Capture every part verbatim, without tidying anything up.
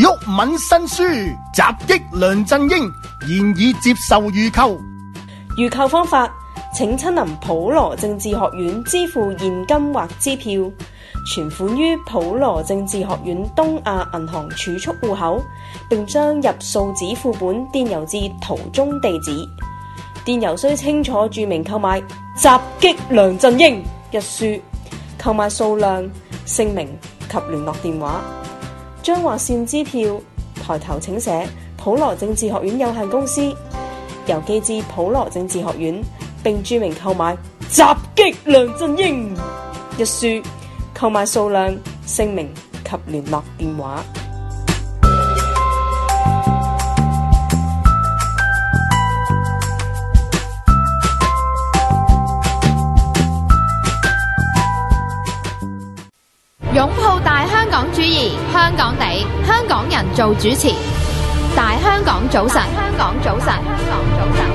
郁敏新書襲擊梁振英，現已接受預購。 預購方法，請親臨普羅政治學院支付現金或支票，存款於普羅政治學院東亞銀行儲蓄戶口，並將入數紙副本電郵至圖中地址。電郵須清楚註明購買襲擊梁振英一書，購買數量、姓名及聯絡電話。將劃線支票抬頭請寫普羅政治學院有限公司，郵寄至普羅政治學院，並註明購買襲擊梁振英一書，購買數量、姓名及聯絡電話。 擁抱大香港主義，香港地，香港人做主持。大香港早晨，香港早晨，香港早晨。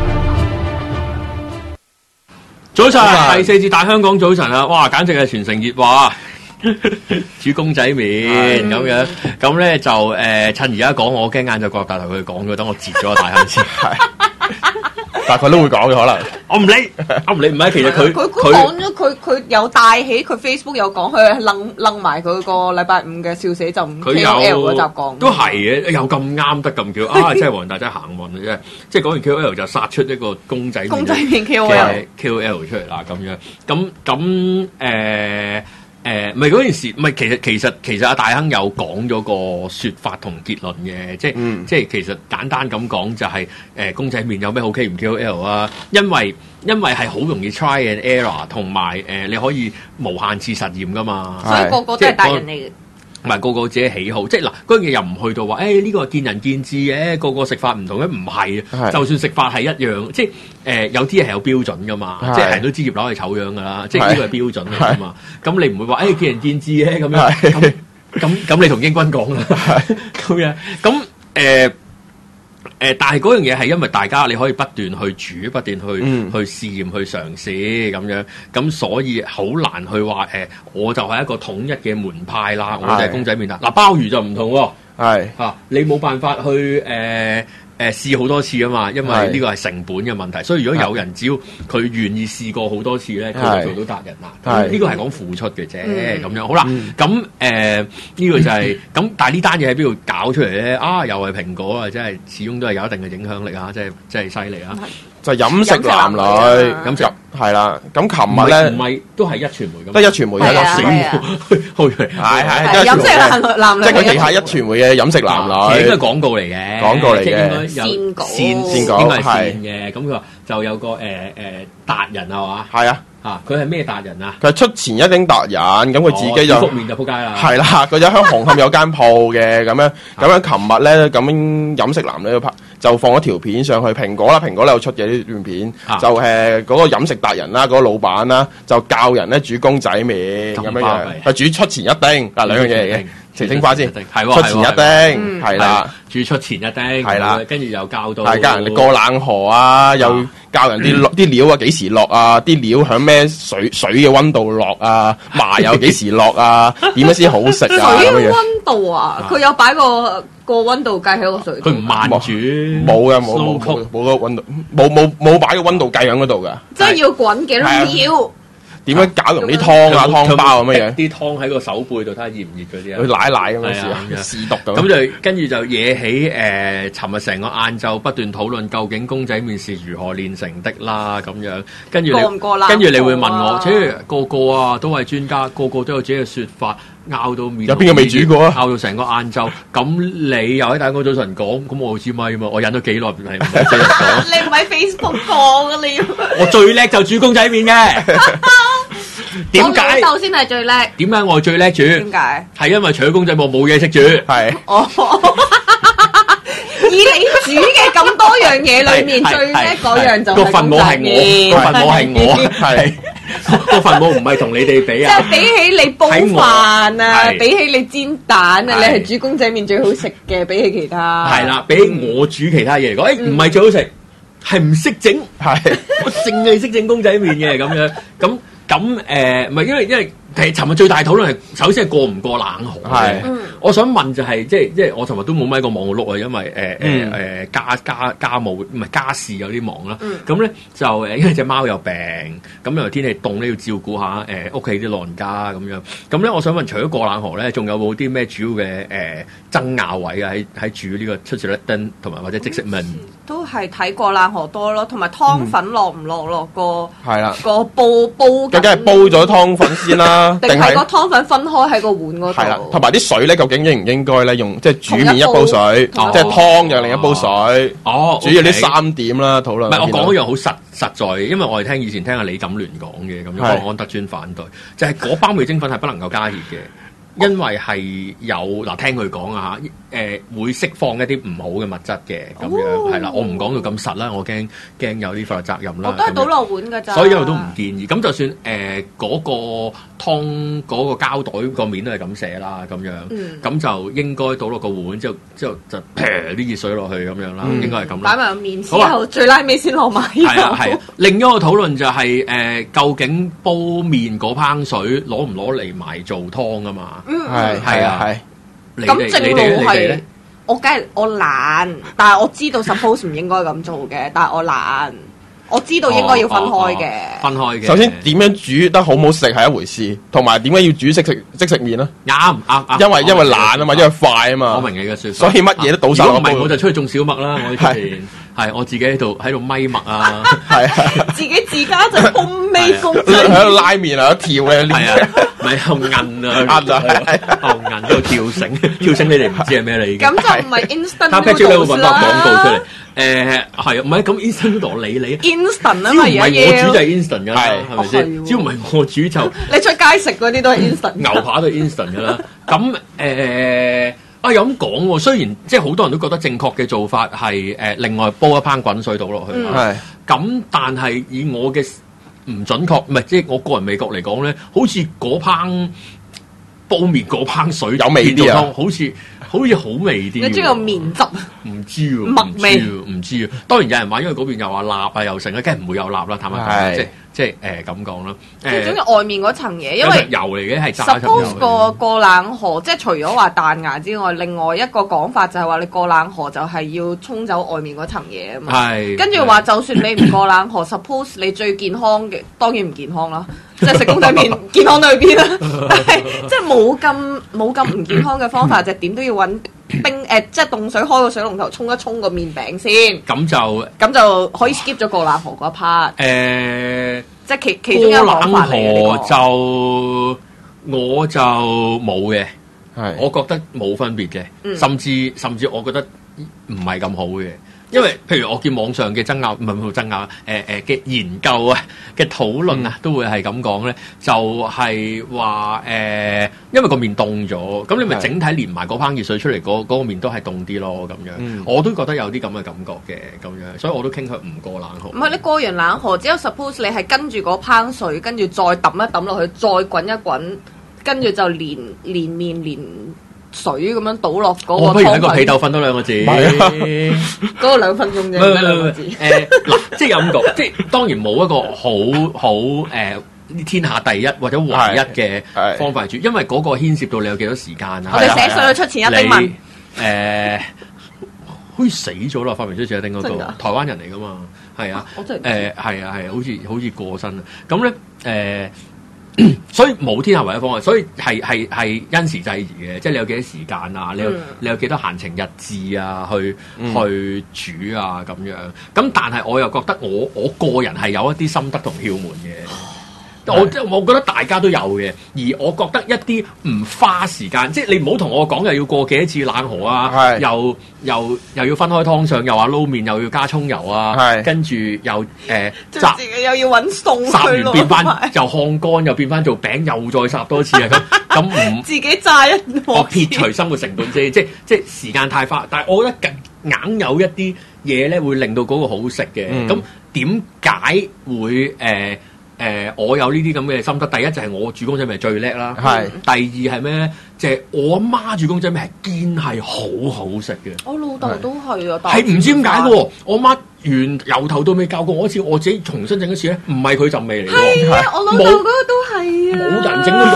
早晨，第四節大香港早晨啊！哇，簡直係全城熱話，煮公仔麵咁樣，咁咧就誒、呃、趁而家講，我驚晏晝國大頭佢講咗，等我截咗個大坑先。 但係佢都會講嘅可能， 我唔理，我唔理，唔係其實佢佢佢講咗，佢佢有帶起佢 Facebook 有講，佢楞楞埋佢個禮拜五嘅笑死就唔 K O L 嗰集講， 都係嘅，又咁啱得咁巧啊！真係黃大真係行運嘅啫，即係講完 K O L 就殺出一個公仔公仔麵 K O L K O L 出嚟啦咁樣，咁咁誒。誒唔係嗰件事，唔係其實其實其實阿大亨有講咗個説法同結論嘅，即係、嗯、即係其實簡單咁講就係、是、誒、呃、公仔麵有咩好 K 唔 K O L 啊？因為因為係好容易 try and error， 同埋誒你可以無限次實驗噶嘛， 所以個個都係大人嚟嘅。 唔係個個自己喜好，即係嗱嗰樣嘢又唔去到話，誒呢個係見仁見智嘅，個個食法唔同嘅，唔係啊，就算食法係一樣，即係誒、呃、有啲嘢係有標準噶嘛，即係人都知葉劉係醜樣噶啦，即係呢個係標準嚟噶嘛，咁你唔會話誒、哎、見仁見智嘅咁樣，咁咁咁你同英軍講啦，咁樣咁誒。呃誒、呃，但係嗰樣嘢係因為大家你可以不斷去煮，不斷去、嗯、去試驗、去嘗試咁樣，咁所以好難去話誒、呃，我就係一個統一嘅門派啦，我就係公仔麵啦。嗱，鮑魚就唔同喎，係嚇、啊，你冇辦法去誒。呃誒試好多次啊嘛，因為呢個係成本嘅問題，所以如果有人只要佢願意試過好多次咧，佢就做到達人啦。呢個係講付出嘅啫，咁、嗯、樣好啦。咁誒呢個就係、是、咁，但係呢單嘢喺邊度搞出嚟咧？啊，又係蘋果啊，真係始終都係有一定嘅影響力啊，真係真係犀利啊！ 就係、飲食男女，飲食係啦。咁琴日咧，唔係都係一傳媒咁， 得一傳媒有個死戶，係係飲食男女， 即係佢旗下一傳媒嘅飲食男女， 應該係廣告嚟嘅， 廣告嚟嘅。 線稿，線線稿應該係線嘅，咁佢話就有個誒誒達人係嘛？係啊，嚇佢係咩達人啊？佢係出前一丁達人，咁佢自己就覆面就撲街啦。係啦，佢就喺紅磡有間鋪嘅，咁樣咁樣。琴日咧咁飲食男咧拍就放咗條片上去，蘋果啦，蘋果咧有出嘅呢段片，就誒嗰個飲食達人啦，嗰個老闆啦，就教人咧煮公仔麵咁樣樣，係煮出前一丁嗱兩樣嘢嚟嘅。澄清翻先，出前一丁係啦， 煮出前一丁係啦， 跟住又教到係教人哋過冷河啊，又教人啲落啲料啊幾時落啊，啲料響咩水水嘅溫度落啊，麻油幾時落啊，點樣先好食啊？ 水嘅溫度啊，佢有擺個個溫度計喺個水度。 佢唔慢煮， 冇嘅，冇冇冇冇個溫度，冇冇冇擺個溫度計喺嗰度噶。 即係要滾幾多料？ 點樣搞同啲湯啊湯包咁樣樣？ 啲湯喺個手背度睇下熱唔熱嗰啲啊？ 佢奶奶咁樣試試毒咁。 咁就跟住就惹起誒，尋日成個晏晝不斷討論究竟公仔麵是如何煉成的啦咁樣。跟住你跟住你會問我，即係個個啊都係專家，個個都有自己嘅説法，拗到面。 有邊個未煮過啊？ 拗到成個晏晝。咁你又喺大個早晨講，咁我支咪嘛？我忍咗幾耐嚟唔使講。 你唔喺 Facebook 講啊？你要我最叻就煮公仔麵嘅。點解？ 老豆先係最叻。 點解我最叻煮？ 點解？ 係因為除咗公仔我冇嘢識煮。係。哦。 以你煮嘅咁多樣嘢裏面，最叻嗰樣就係公仔麵。個份母係我， 個份母係我，係。個份母唔係同你哋比啊。 即係比起你煲飯啊，比起你煎蛋啊，你係煮公仔麵最好食嘅，比起其他。 係啦，比起我煮其他嘢嚟講，誒唔係最好食，係唔識整。係。我淨係識整公仔麵嘅咁樣，咁。咁誒，唔係因為因為誒，尋日最大討論係首先係過唔過冷河嘅。我想問就係、是、即係即係我尋日都冇喺個網度碌啊，因為誒誒誒家家家務唔係家事有啲忙啦。咁咧、嗯、就誒因為隻貓有病，咁又天氣凍咧要照顧下誒屋企啲老人家咁樣。咁咧我想問，除咗過冷河咧，仲有冇啲咩主要嘅誒、呃、爭拗位啊？喺喺煮呢個出前一丁同埋或者即食麵？ 都係睇過冷河多咯，同埋湯粉落唔落落個係啦個煲煲， 究竟係煲咗湯粉先啦， 定係個湯粉分開喺個碗嗰度？ 係啦，同埋啲水咧，究竟應唔應該咧用即係煮麵一煲水，即係湯又另一煲水？ 哦， 主要呢三點啦，討論。 唔係我講一樣好實實在嘅，因為我哋聽以前聽阿李錦聯講嘅，咁樣安德尊反對，就係嗰包味精粉係不能夠加熱嘅。因為係有嗱，聽佢講啊嚇，誒、呃、會釋放一啲唔好嘅物質嘅咁樣，係啦、哦，我唔講到咁實啦，我驚驚有啲法律責任啦。 我都係倒落碗㗎咋， 所以我都唔建議。咁就算誒嗰、呃那個湯嗰、那個膠袋個面都係咁寫啦，咁樣，咁、嗯、就應該倒落個碗之後，之後就劈啲熱水落去咁樣啦，嗯、應該係咁。 擺埋個麵之後，最拉尾先落埋。 係啊係啊，另一個討論就係、是、誒、呃，究竟煲麵嗰烹水攞唔攞嚟埋做湯啊嘛？ 嗯， 係係啊係。 咁正路係，我梗係我懶，但係我知道 suppose 唔應該咁做嘅，但係我懶，我知道應該要分開嘅、哦哦哦。分開嘅。首先點樣煮得好唔好食係一回事，同埋點解要煮即食即食麵咧？ 啱啱因為因為懶啊嘛，因為快啊嘛。 我明你嘅説法。 所以乜嘢都倒晒落。 如果唔係我就出去種小麥啦，我之前。係我自己喺度喺度咪麥啊， 係啊，自己自家就風味公仔喺度拉麵啊，跳嘅， 係啊，咪喺度韌啊，韌啊，喺度韌喺度跳繩，跳繩你哋唔知係咩嚟嘅？ 咁就唔係 instant noodles 啦。 Patrick 你會揾個廣告出嚟，誒係唔係咁 instant noodle 理你 instant 啊嘛，而家唔係我煮就係 instant 㗎啦，係咪先？只要唔係我煮就你出街食嗰啲都係 instant， 牛扒都係 instant 㗎啦。咁誒。啊有咁講喎，雖然即係好多人都覺得正確嘅做法係誒、呃、另外煲一烹滾水倒落去，係咁、嗯，但係以我嘅唔準確，唔係即係我個人味覺嚟講咧，好似嗰烹煲麵嗰烹水有味啲啊， 好似好似好味啲。 你中意個麵汁？ 唔知喎， 麥味唔知啊。當然有人話，因為嗰邊又話辣啊，又成啦，梗係唔會有辣啦。坦白講，即係即係誒咁講啦。 最中意外面嗰層嘢，因為油嚟嘅係炸。 Suppose 個過冷河，即係除咗話彈牙之外，另外一個講法就係話你過冷河就係要沖走外面嗰層嘢啊嘛。係。跟住話，就算你唔過冷河，suppose 你最健康嘅當然唔健康啦，即係食公仔麵健康到去邊啦？但係即係冇咁冇咁唔健康嘅方法，就點都要揾冰誒，即係凍水開個水龍頭沖一沖個麵餅先。咁就咁就可以 skip 咗過冷河嗰 part。誒，即係其其中一個講法嚟嘅。過冷河就我就冇嘅，係我覺得冇分別嘅，甚至甚至我覺得唔係咁好嘅。因為譬如我見網上嘅爭拗，唔係冇爭拗，誒誒嘅研究啊嘅討論啊，都會係咁講咧，就係話誒，因為個麵凍咗，咁你咪整體連埋嗰烹熱水出嚟，嗰、嗰、嗰個麵都係凍啲咯，咁樣，嗯、我都覺得有啲咁嘅感覺嘅，咁樣，所以我都傾向唔過冷河。 唔係你過完冷河，只有 suppose 你係跟住嗰烹水，跟住再揼一揼落去，再滾一滾，跟住就連連麵連水咁樣倒落嗰個湯。 我不如喺個被竇瞓多兩個字， 嗰個兩分鐘啫。兩個字。誒嗱，即係有咁講，即係當然冇一個好好誒天下第一或者唯一嘅方法煮，因為嗰個牽涉到你有幾多時間啊。 我哋寫信去出前一丁問。 誒，好似死咗啦！發明出前一丁嗰個台灣人嚟噶嘛，係啊。 我真係誒係啊係，好似好似過身啊。咁咧誒。所以冇天下唯一方案，所以係係係因時制宜嘅，即係你有幾多時間啊？你有、嗯、你有幾多閒情逸致啊？去、嗯、去煮啊咁樣。咁但係我又覺得我我個人係有一啲心得同竅門嘅。我即係我覺得大家都有嘅，而我覺得一啲唔花時間，即係你唔好同我講又要過幾多次冷河啊，又又又要分開湯上，又話撈麵又要加葱油啊，跟住又誒炸，又要揾餸， 烚完變翻又烘乾，又變翻做餅，又再烚多次啊！咁咁唔自己炸一我撇除生活成本啫，即係即係時間太花，但係我覺得硬有一啲嘢咧會令到嗰個好食嘅。咁點解會誒？誒、呃，我有呢啲咁嘅心得。第一就係我煮公仔麵最叻啦。係是。第二係咩咧？就係、是、我阿媽煮公仔麵係堅係好好食嘅。 我老豆都係啊， 係唔知點解嘅喎？我媽原由頭到尾教過我一次，我自己重新整一次咧，唔係佢陣味嚟嘅。 係啊，我老豆嗰個都係啊。 冇人整到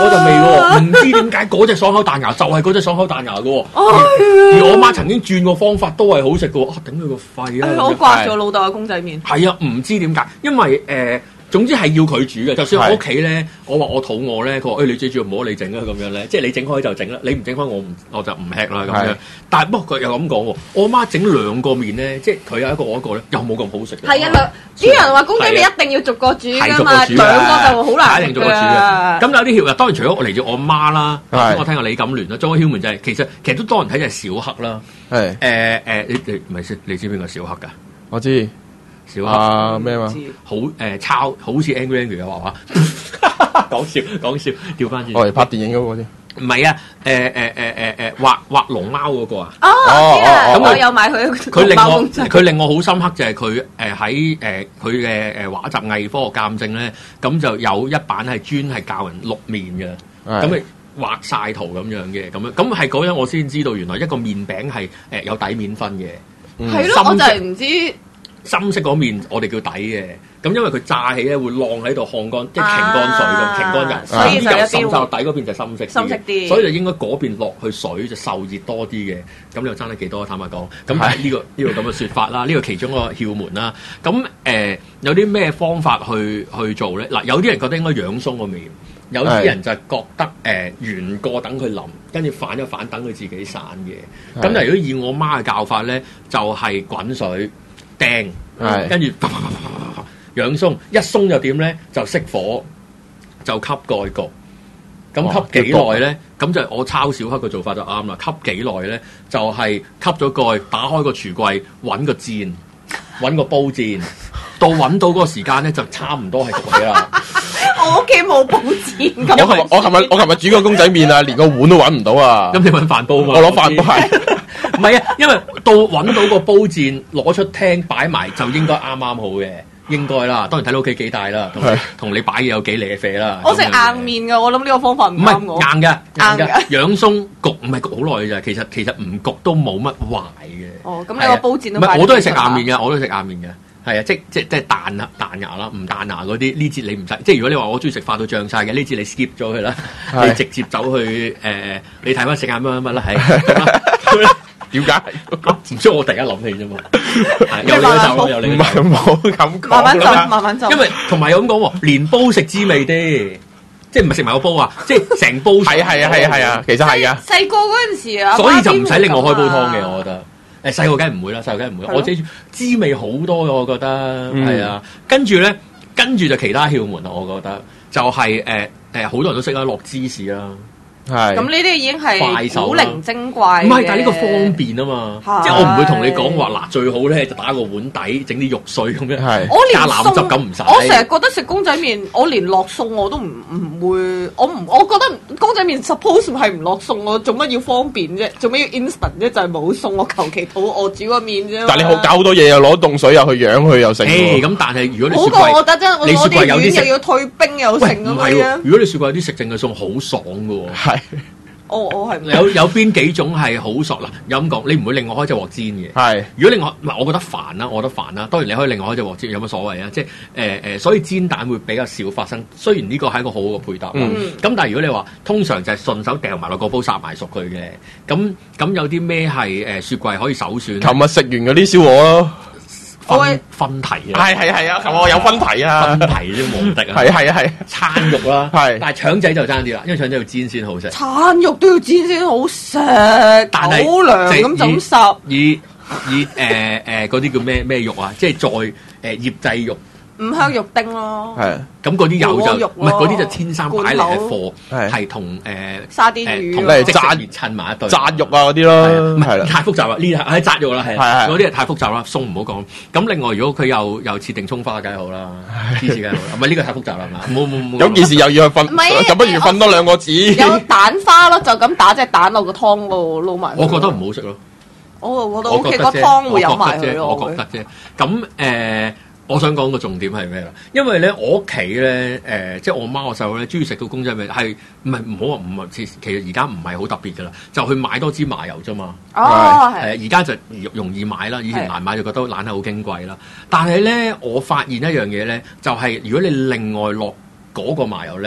我就未喎，唔知點解嗰隻爽口彈牙就係嗰隻爽口彈牙嘅喎。而我媽曾經轉個方法都係好食嘅喎，啊頂佢個肺啊！ 我掛住老豆嘅公仔麵。 係啊，唔知點解，因為誒。呃總之係要佢煮嘅，就算我屋企咧，我話我肚餓咧，佢話誒你最主要唔好你整啊咁樣咧，即係你整開就整啦，你唔整開我唔我就唔吃啦咁樣。但係不過佢又咁講喎，我媽整兩個麵咧，即係佢有一個我一個咧，又冇咁好食。 係啊，兩啲人話公仔麵一定要逐個煮㗎嘛，兩個就好難。一定逐個煮嘅。咁有啲竅，當然除咗我嚟自我媽啦，我聽過李錦聯啦，仲有竅門就係其實其實都多人睇就係小黑啦。係誒誒，你你唔係識你知邊個小黑㗎？我知。小黑咩嘛？好誒抄，好似 Angry Angry 嘅畫畫，講笑講笑，調翻轉。我哋拍電影嗰個啫。唔係啊，誒誒誒誒誒畫畫龍貓嗰個啊。哦，咁我有買佢。佢令我佢令我好深刻就係佢誒喺誒佢嘅誒畫集偽科學鑑證咧，咁就有一版係專係教人碌麵嘅，咁咪畫晒圖咁樣嘅，咁樣咁係嗰陣我先知道原來一個麵餅係誒有底面分嘅。 係咯，我就係唔知。 深色嗰面我哋叫底嘅，咁因為佢炸起咧會晾喺度烘乾，即係擎乾水咁，擎乾油，所以就滲曬底嗰邊就深色啲，深色啲，所以就應該嗰邊落去水就受熱多啲嘅，咁你又爭得幾多？坦白講，咁但係呢個呢個咁嘅説法啦，呢個其中一個竅門啦。咁誒有啲咩方法去去做咧？嗱，有啲人覺得應該養鬆個麵，有啲人就覺得誒原個等佢腍，跟住反一反等佢自己散嘅。咁但係如果以我媽嘅教法咧，就係滾水。掟，跟住養鬆，一鬆就點咧？就熄火，就吸蓋焗。咁吸幾耐咧？咁就我抄小黑嘅做法就啱啦。吸幾耐咧？就係吸咗蓋，打開個櫥櫃，揾個箭，揾個煲箭，到揾到嗰個時間咧，就差唔多係焗起啦。 我屋企冇煲箭。 我我琴日我琴日煮個公仔麵啊，連個碗都揾唔到啊！ 咁你揾飯煲嘛？ 我攞飯煲係。 唔係啊，因為到揾到個煲墊攞出廳擺埋就應該啱啱好嘅，應該啦。當然睇到屋企幾大啦，同同你擺嘢有幾瀨啡啦。 我食硬麵㗎，我諗呢個方法唔啱我。 唔係硬嘅，硬嘅。養鬆焗唔係焗好耐嘅咋，其實其實唔焗都冇乜壞嘅。 哦，咁你個煲墊都唔係我都係食硬麵嘅，我都食硬麵嘅。係啊，即即即彈啊彈牙啦，唔彈牙嗰啲呢節你唔使。即係如果你話我中意食飯到漲晒嘅呢節你 skip 咗佢啦，你直接走去誒，你睇翻食晏乜乜乜啦，係。點解？唔知我突然間諗起啫嘛。有你嗰集，有你。唔係唔好咁講。 慢慢浸，慢慢浸。 因為同埋又咁講喎，連煲食滋味啲，即係唔係食埋個煲啊？即係成煲。 係啊係啊係啊係啊，其實係噶。 細個嗰陣時啊， 所以就唔使另外開煲湯嘅，我覺得。誒細個梗係唔會啦，細個梗係唔會。我記住滋味好多嘅，我覺得係啊。跟住咧，跟住就其他竅門啦，我覺得就係誒誒，好多人都識啦，落芝士啦。 係，咁呢啲已經係古靈精怪。 唔係，但係呢個方便啊嘛，即係我唔會同你講話嗱，最好咧就打個碗底，整啲肉碎咁樣，加腩汁咁唔使。 我成日覺得食公仔麵，我連落餸我都唔唔會，我唔，我覺得公仔麵 suppose 係唔落餸，我做乜要方便啫？做乜要 instant 啫？就係冇餸，我求其肚餓煮個麵啫。 但係你好搞好多嘢，又攞凍水又去養佢又食。 誒，咁但係如果你好過我覺得啫， 你雪櫃有啲又要退冰又成咁樣。 如果你雪櫃有啲食剩嘅餸，好爽㗎喎。 我我係有有邊幾種係好索啦？有咁講，你唔會另外開隻鑊煎嘅。係，如果另外唔係，我覺得煩啦，我覺得煩啦。當然你可以另外開隻鑊煎，有乜所謂啊？即係誒誒，所以煎蛋會比較少發生。雖然呢個係一個好好嘅配搭，咁、嗯、但係如果你話通常就係順手掉埋落個煲烚埋熟佢嘅，咁咁有啲咩係誒雪櫃可以首選？琴日食完嗰啲燒鵝咯。 分分題啊！ 係係係啊！琴日我有分題啊！ 分題啫，無敵啊！ 係係係餐肉啦，係，但係腸仔就爭啲啦，因為腸仔要煎先好食。 餐肉都要煎先好食，但係好涼咁就咁烚。 以以誒誒嗰啲叫咩咩肉啊？即係再誒醃製肉。 五香肉丁咯， 係咁嗰啲有就唔係嗰啲就天生擺嚟嘅貨，係同誒沙甸魚同誒炸熱襯埋一對， 炸肉啊嗰啲咯，係啦， 太複雜啦，呢係炸肉啦，係嗰啲係太複雜啦，鬆唔好講。咁另外如果佢又又設定葱花，梗係好啦，芝士梗係好啦，唔係呢個太複雜啦嘛，冇冇冇。 有件事又要去瞓，咁不如瞓多兩個字。 有蛋花咯，就咁打隻蛋落個湯度撈埋。 我覺得唔好食咯， 我覺得 OK，個湯會有埋佢咯。 我覺得啫，咁誒。我想講個重點係咩啦？因為咧，我屋企咧，誒、呃，即係我媽我細佬咧，中意食到公仔麵，係唔係唔好話唔係？其實而家唔係好特別噶啦，就去買多支麻油啫嘛。哦，係。誒，而家就容易買啦，以前難買就覺得懶係好矜貴啦。但係咧，我發現一樣嘢咧，就係、是、如果你另外落嗰個麻油咧，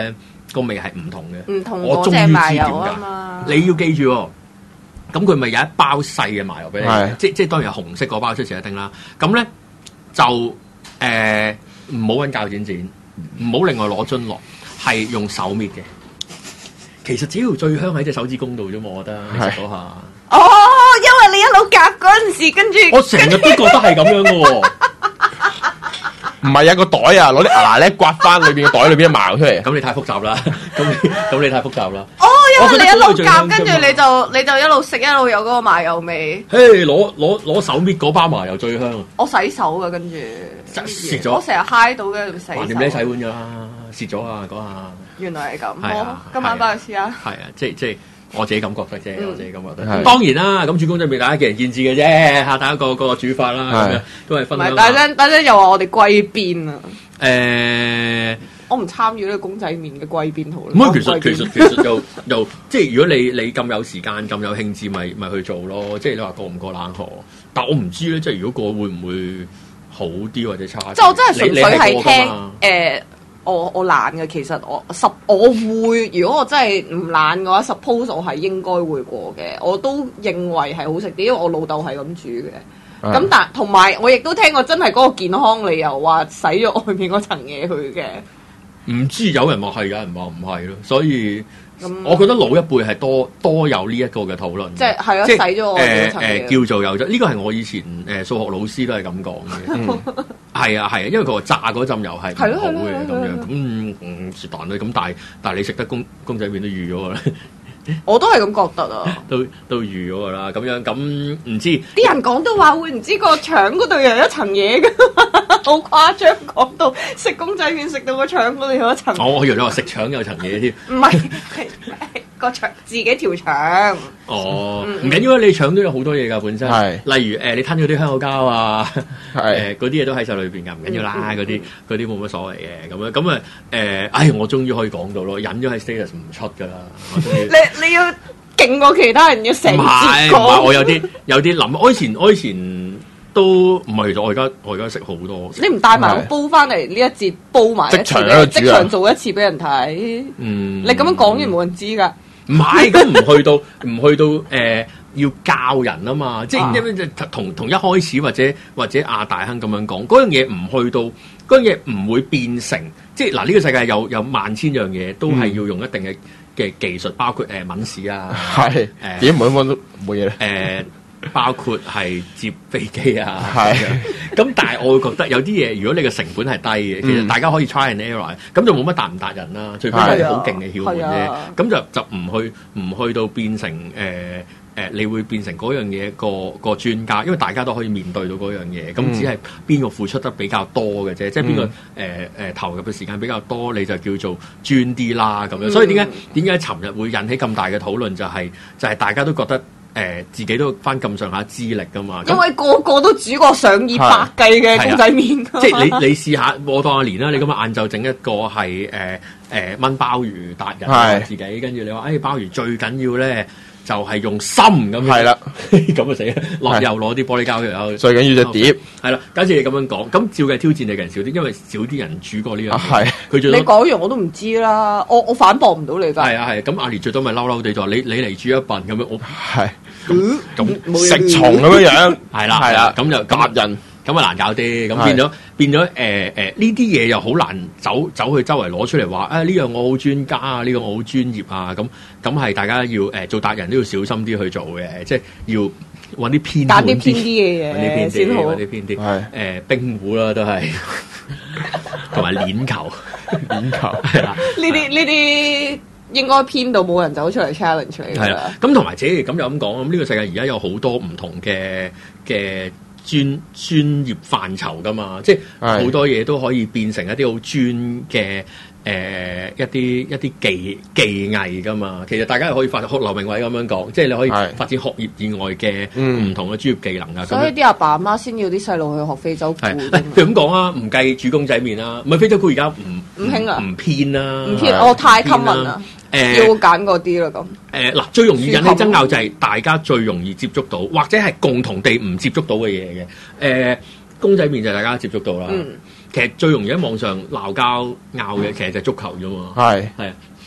個味係唔同嘅。 唔同我終於知點解。 嘛你要記住喎，咁佢咪有一包細嘅麻油俾你，即即當然係紅色嗰包出前一丁啦。咁咧就誒唔好揾鉸剪剪，唔好另外攞樽落，係用手搣嘅。其實只要最香喺隻手指公度啫嘛，我覺得你食嗰下。 哦，因為你一路夾嗰陣時，跟住我成日都覺得係咁樣嘅喎。 唔係啊，個袋啊，攞啲牙咧刮翻裏邊個袋裏邊嘅麻油出嚟。 咁你太複雜啦，咁咁你太複雜啦。 哦，因為你一路夾，跟住你就你就一路食一路有嗰個麻油味。 嘿，攞攞攞手搣嗰包麻油最香啊！ 我洗手噶，跟住蝕咗。 我成日揩到嘅，洗手。 橫掂你洗碗㗎啦，蝕咗啊嗰下。 原來係咁， 係啊， 今晚翻去試下。 係啊，即即我自己咁覺得啫，我自己咁覺得。咁當然啦，咁煮公仔麵大家見仁見智嘅啫，嚇大家個個煮法啦，咁樣都係分享。唔係， 大陣大陣又話我哋歸邊啊？ 誒， 我唔參與呢個公仔麵嘅歸邊討論。 唔係，其實其實其實又又即係如果你你咁有時間咁有興致，咪咪去做咯。即係你話過唔過冷河？但我唔知咧，即係如果過會唔會好啲或者差啲？ 即係我真係純粹係聽誒。我我懶嘅，其實我十我會，如果我真係唔懶嘅話 ，suppose 我係應該會過嘅。我都認為係好食啲，因為我老豆係咁煮嘅。咁、嗯、但同埋我亦都聽過真係嗰個健康理由，話洗咗外面嗰層嘢去嘅。唔知有人話係，有人話唔係咯，所以。咁我覺得老一輩係多多有呢一個嘅討論， 即係係咯，洗咗我嗰層嘢誒叫做有咗，呢個係我以前誒數學老師都係咁講嘅。係啊係啊，因為佢話炸嗰陣油係唔好嘅咁樣，咁嗯是但啦。咁但係但係你食得公公仔麵都預咗啦。 我都係咁覺得啊， 都都預咗噶啦，咁樣咁唔知啲人講都話會唔知個腸嗰度又有一層嘢㗎，好誇張講到食公仔麵食到個腸嗰度有一層。 哦，我以為你話食腸有層嘢添。 唔係個腸自己條腸。 哦，唔緊要啊，你腸都有好多嘢㗎本身。係，例如誒你吞咗啲香口膠啊，誒嗰啲嘢都喺晒裏邊㗎，唔緊要啦，嗰啲嗰啲冇乜所謂嘅，咁樣咁啊誒，唉我終於可以講到咯，忍咗喺 status 唔出㗎啦，我終於。 你要勁過其他人嘅成節講。唔係，唔係， 我有啲有啲諗。我以前我以前都唔係，其實我而家我而家識好多。 你唔帶埋煲翻嚟呢一節煲埋一次咧，即場做一次俾人睇。嗯，你咁樣講完冇人知㗎。 唔係，咁唔去到唔去到誒、呃、要教人啊嘛，即係因為同同一開始或者或者阿大亨咁樣講，嗰樣嘢唔去到，嗰樣嘢唔會變成，即係嗱呢個世界有有萬千樣嘢都係要用一定嘅嘅技術，包括誒抿屎啊， 係誒點抿抿都冇嘢誒。包括係接飛機啊，係咁，但係我會覺得有啲嘢，如果你嘅成本係低嘅，其實大家可以 try and error，咁就冇乜達唔達人啦。除非係好勁嘅竅門啫，咁就就唔去唔去到變成誒誒、呃呃，你會變成嗰樣嘢個個專家，因為大家都可以面對到嗰樣嘢，咁、嗯、只係邊個付出得比較多嘅啫，即係邊個誒誒、呃呃、投入嘅時間比較多，你就叫做專啲啦咁樣。所以點解點解尋日會引起咁大嘅討論，就係、是、就係、是、大家都覺得。誒、呃、自己都翻咁上下資歷噶嘛， 因為個個都煮過上以百計嘅公仔麵， 即係你你試下，我當阿年啦，你今日晏晝整一個係誒誒炆鮑魚達人自己，跟住你話誒、哎、鮑魚最緊要咧就係、是、用心咁樣，係啦，咁啊死啦，落又攞啲玻璃膠又有， 最緊要隻碟， 係啦，假設你咁樣講，咁照計挑戰你嘅人少啲，因為少啲人煮過呢樣嘢，係佢最你講完我都唔知啦，我我反駁唔到你㗎， 係啊係，咁阿年最多咪嬲嬲地就話你你嚟煮一份咁樣，我係。 咁咁食蟲咁樣樣， 係啦係啦，咁就夾人，咁啊難搞啲，咁變咗變咗誒誒呢啲嘢又好難走走去周圍攞出嚟話啊呢樣我好專家啊，呢個我好專業啊，咁咁係大家要誒做達人都要小心啲去做嘅，即係要揾啲偏揀啲偏啲嘅嘢先好， 揾啲偏啲，誒冰壺啦都係，同埋鏈球，鏈球係啦， 呢啲呢啲。應該偏到冇人走出嚟 challenge 嚟㗎。 係啦，咁同埋且咁又咁講，咁呢個世界而家有好多唔同嘅嘅專專業範疇㗎嘛，即係好多嘢都可以變成一啲好專嘅誒、呃、一啲一啲技技藝㗎嘛。其實大家係可以發學劉明偉咁樣講，即係你可以發展學業以外嘅唔同嘅專業技能啊。 所以啲阿爸阿媽先要啲細路去學非洲鼓。 係，譬如咁講啊，唔計煮公仔麵啦，唔係非洲鼓而家唔唔興啊， 唔偏啦， 唔偏，我太 common 啦。誒要揀嗰啲啦咁。誒嗱，最容易引起爭拗就係大家最容易接觸到，或者係共同地唔接觸到嘅嘢嘅。誒、呃、公仔麵就係大家接觸到啦。嗯、其實最容易喺網上鬧交拗嘅，其實就係足球啫嘛。係係啊，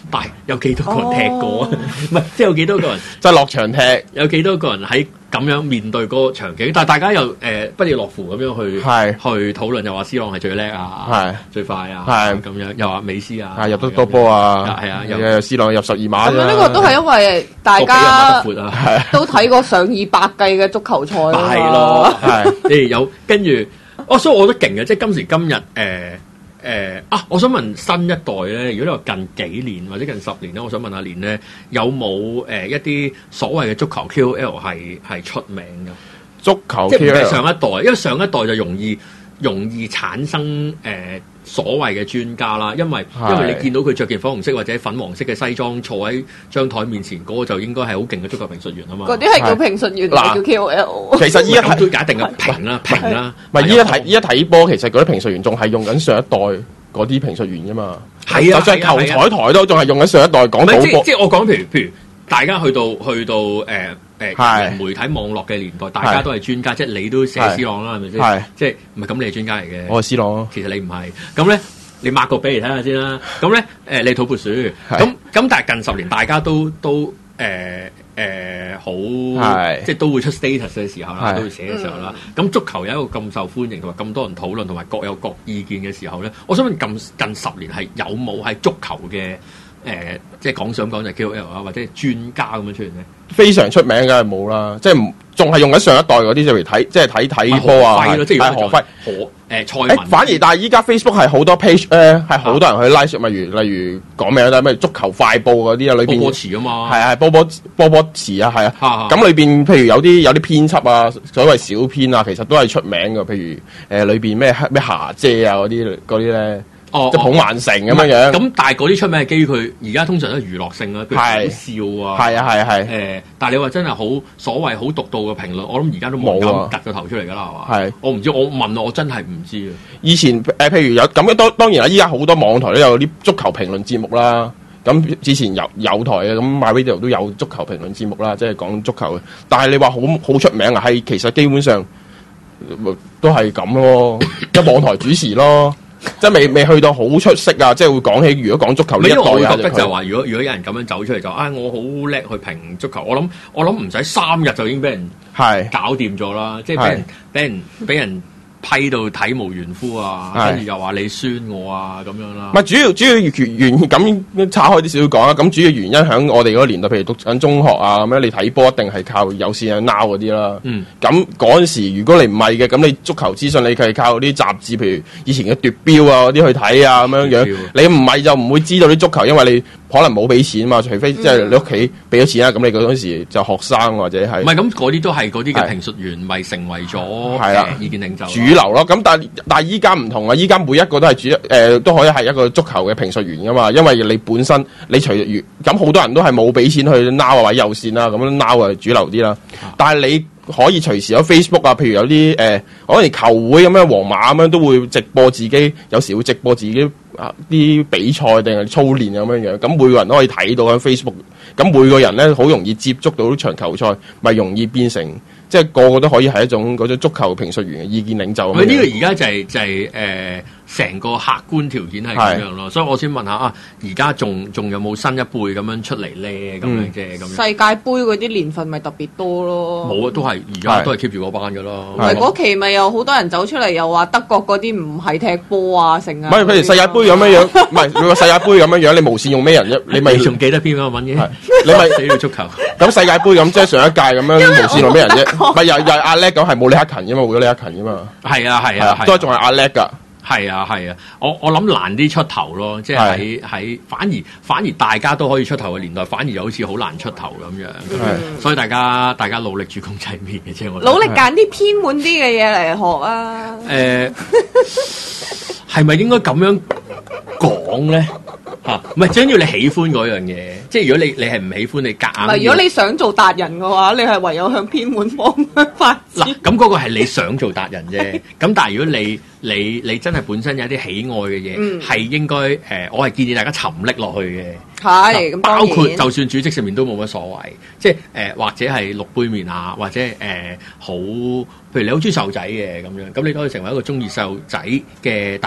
但係有幾多個人踢過啊？唔係、哦，即係有幾多個人即係落場踢， 有幾多個人喺咁樣面對嗰個場景？但係大家又誒、呃、不亦樂乎咁樣去去討論，又話 C 朗係最叻啊，最快啊，咁樣又話美斯啊， 入得多波啊， 係啊， 又 C 朗入十二碼。咁呢個都係因為大家都睇過上二百計嘅足球賽啦。 係咯，係你有跟住，哦，所以我覺得勁嘅，即係今時今日誒。呃誒、呃、啊！我想問新一代咧，如果你話近幾年或者近十年咧，我想問下年咧，有冇誒、呃、一啲所謂嘅足球 K O L 係係出名嘅？ 足球 K O L 即係唔係上一代，因為上一代就容易容易產生誒、呃、所謂嘅專家啦，因為因為你見到佢着件粉紅色或者粉黃色嘅西裝坐喺張台面前，嗰、那個就應該係好勁嘅足球評述員啊嘛。嗰啲係叫評述員， 係叫 K O L。 其實依家都有一定嘅評啦，評啦。 唔係依家睇依家睇波，其實嗰啲評述員仲係用緊上一代嗰啲評述員啫嘛。 係啊， 就算係球彩台都仲係用緊上一代講賭波。 即係我講，譬如譬如大家去到去到誒。呃誒媒體網絡嘅年代，大家都係專家，即係你都寫 C 朗啦，係咪先？即係唔係咁？你係專家嚟嘅。 我係 C 朗， 其實你唔係。咁咧，你抹個俾嚟睇下先啦。咁咧，誒你土撥鼠。咁咁，但係近十年大家都都誒誒好，即係都會出 status 嘅時候啦，都會寫嘅時候啦。咁、嗯、足球有一個咁受歡迎同埋咁多人討論同埋各有各意見嘅時候咧，我想問近近十年係有冇喺足球嘅？誒、呃，即係講想講就係 K O L 啊，或者係專家咁樣出現咧， 非常出名梗係冇啦，即係唔仲係用緊上一代嗰啲就嚟睇，即係睇睇波啊， 係何輝何誒蔡文， 反而但係依家 Facebook 係好多 page 咧，係好多人去 like，例如例如講名啦，咩足球快報嗰啲啊，裏邊波波池啊嘛， 係係波波波波池啊，係啊，咁裏邊譬如有啲有啲編輯啊，所謂小編啊，其實都係出名嘅，譬如誒裏邊咩咩霞姐啊嗰啲嗰啲咧。哦，即係捧曼城咁樣樣。 咁但係嗰啲出名嘅基於佢而家通常都係娛樂性啦，譬如好笑啊。 係啊係啊係。 誒，但係你話真係好所謂好獨到嘅評論，我諗而家都冇咁突個頭出嚟㗎啦，係嘛？係。我唔知，我問我真係唔知啊。 以前誒、呃，譬如有咁樣，當當然啦，依家好多網台都有啲足球評論節目啦。咁之前有有台嘅，咁 MyRadio 都有足球評論節目啦，即係講足球嘅。但係你話好好出名啊，係其實基本上都係咁咯，即係網台主持咯。即係未未去到好出色啊！即係會講起如果講足球呢一代啊， 我覺得就係話，如果如果有人咁樣走出嚟就啊，我好叻去評足球，我諗我諗唔使三日就已經俾人係搞掂咗啦，即係俾人俾人俾人批到體無完膚啊，跟住又話你酸我啊咁樣啦。唔係主要主要原因咁岔開啲少少講啦。咁主要原因喺我哋嗰個年代，譬如讀緊中學啊咁樣，你睇波一定係靠有線啊 Now 嗰啲啦。嗯。咁嗰陣時，如果你唔係嘅，咁你足球資訊你係靠啲雜誌，譬如以前嘅奪標啊嗰啲去睇啊咁樣樣。你唔係就唔會知道啲足球，因為你可能冇俾錢嘛，除非即係你屋企俾咗錢啦。咁、嗯、你嗰陣時就學生或者係。唔係咁嗰啲都係嗰啲嘅評述員，咪成為咗係啊意見領袖。主流咯，咁但係但係依家唔同啊！依家每一個都係主誒、呃，都可以係一個足球嘅評述員噶嘛，因為你本身你除咗咁好多人都係冇俾錢去 Now 或者有線啦，咁 Now 係主流啲啦。但係你可以隨時有 Facebook 啊，譬如有啲誒，可能球會咁樣，皇馬咁樣都會直播自己，有時會直播自己啊啲比賽定係操練咁樣樣。咁每個人都可以睇到喺 Facebook。咁每個人咧好容易接觸到場球賽，咪容易變成。即係個個都可以係一種嗰種足球評述員嘅意見領袖。佢呢個而家就係、是、就係誒成個客觀條件係咁樣咯，所以我先問下啊，而家仲仲有冇新一輩咁樣出嚟咧？咁、嗯、樣啫，咁樣世界盃嗰啲年份咪特別多咯。冇啊，都係而家都係 keep 住嗰班噶咯。唔係嗰期咪有好多人走出嚟，又話德國嗰啲唔係踢波啊，成啊。唔係譬如世界盃咁樣樣，唔係佢個世界盃咁樣樣，你無線用咩人啫？你咪仲記得邊個揾嘅？你咪死咗足球。咁世界盃咁即係上一屆咁樣無線用咩人啫？咪又又係阿叻咁，係冇李克勤噶嘛，冇咗李克勤噶嘛。係啊係啊，都係仲係阿叻噶。係啊係啊，我我諗難啲出頭咯，即係喺喺反而反而大家都可以出頭嘅年代，反而又好似好難出頭咁樣。嗯、所以大家大家努力煮公仔麵嘅啫，我努力揀啲偏門啲嘅嘢嚟學啊。誒、呃，係咪應該咁樣講咧？吓，唔係最緊要你喜歡嗰樣嘢，即係如果你你係唔喜歡，你夾硬。唔係，如果你想做達人嘅話，你係唯有向偏門方向發展。嗱，咁嗰個係你想做達人啫。咁但係如果你你你真係本身有一啲喜愛嘅嘢，係、嗯、應該誒、呃，我係建議大家沉溺落去嘅。係，咁包括就算煮即食麵都冇乜所謂，即係誒、呃、或者係綠杯麵啊，或者誒、呃、好，譬如你好中意細路仔嘅咁樣，咁你都可以成為一個中意細路仔嘅達人。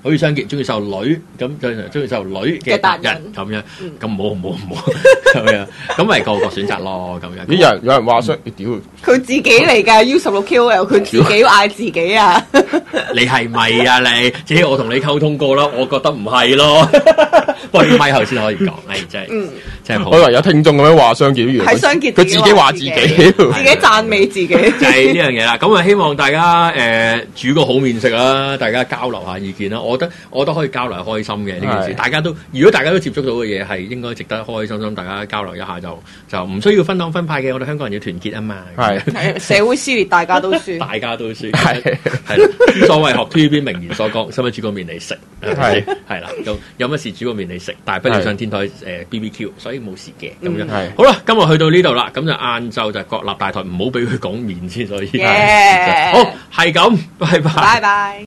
許羽湘傑中意細路女，咁就中意細路女嘅達人咁樣，咁唔好唔好唔好咁樣，咁咪個個選擇咯咁樣。 啲人有人話想屌佢自己嚟㗎 U 十六 K O L， 佢自己嗌自己啊！ 你係咪啊你？即係我同你溝通過啦，我覺得唔係咯。不過呢咪後先可以講，誒真係，嗯、真係好。 我以為有聽眾咁樣話湘傑， 係湘傑， 佢自己話自己，自己讚美自己，就係呢樣嘢啦。咁啊，希望大家誒、呃、煮個好麵食啦，大家交流下意見啦。我覺得我覺得可以交流開心嘅呢件事，大家都如果大家都接觸到嘅嘢係應該值得開開心心，大家交流一下就就唔需要分黨分派嘅。我哋香港人要團結啊嘛。 係社會撕裂，大家都輸， 大家都輸。係係啦，所謂學 T V B 名言所講，使唔使煮個麵嚟食？係係啦，有有乜事煮個麵嚟食？但係不要上天台誒 B B Q， 所以冇事嘅咁樣。好啦，今日去到呢度啦，咁就晏晝就國立大台，唔好俾佢講麵先，所以 Yeah. 好係咁，拜拜。 拜拜。